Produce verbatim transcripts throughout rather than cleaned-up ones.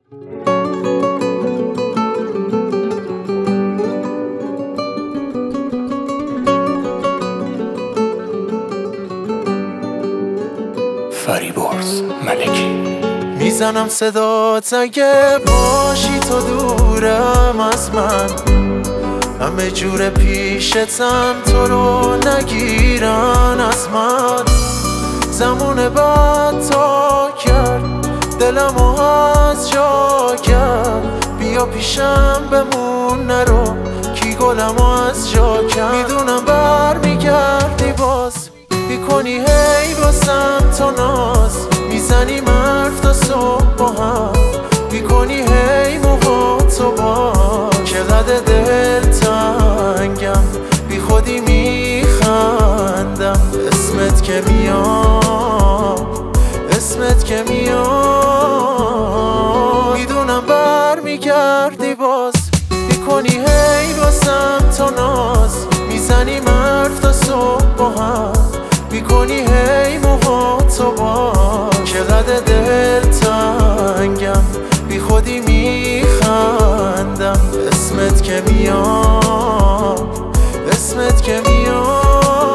فریبرز ملکی. میزنم صدات اگه باشی تو دورم از من، همه جور پیشتم تو رو نگیرن از من. زمان بعد تا کرد دلمو از جا کرد، بیا پیشم بمون نرو کی گلمو از جا کرد. میدونم بر میگردی باز میکنی هی واسم تو ناز، میزنی حرف تا صبح با هم، میکنی هی موهاتو باز. چقدر دل تنگم بی خودی میخندم، اسمت که میاد اسمت که میاد. میدونم بر میگردی باز میکنی هی واسم تو ناز، میزنی حرف تا صبح با هم، میکنی هی موهاتو باز. چقدر دل تنگم بی خودی میخندم، اسمت که میاد اسمت که میاد.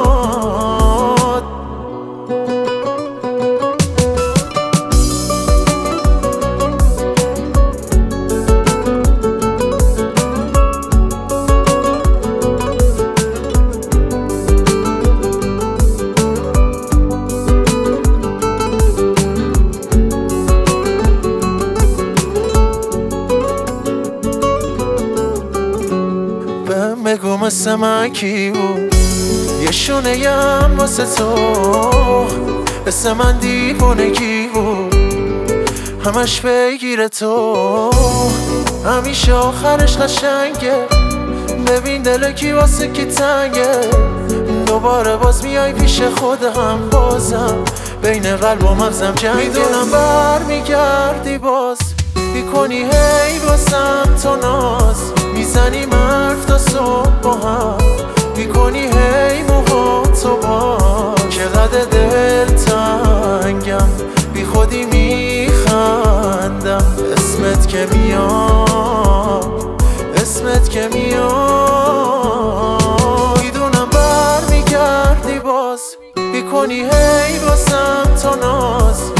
بگو مثل من کی بود یه شونه یم واسه تو، مثل من دیوونگی بود همش بگیره تو، همیشه آخرش قشنگه. ببین دل کی واسه کی تنگه، دوباره باز میای پیش خودم، بازم بین قلب و مغزم جنگه. میدونم بر میگردی باز میکنی هی واسم تو ناز، میزنی حرف تا صبح با هم، میکنی هی موهاتو باز. چقدر دل تنگم بی خودی میخندم، اسمت که میاد اسمت که میاد. میدونم بر میگردی باز میکنی هی واسم تو ناز،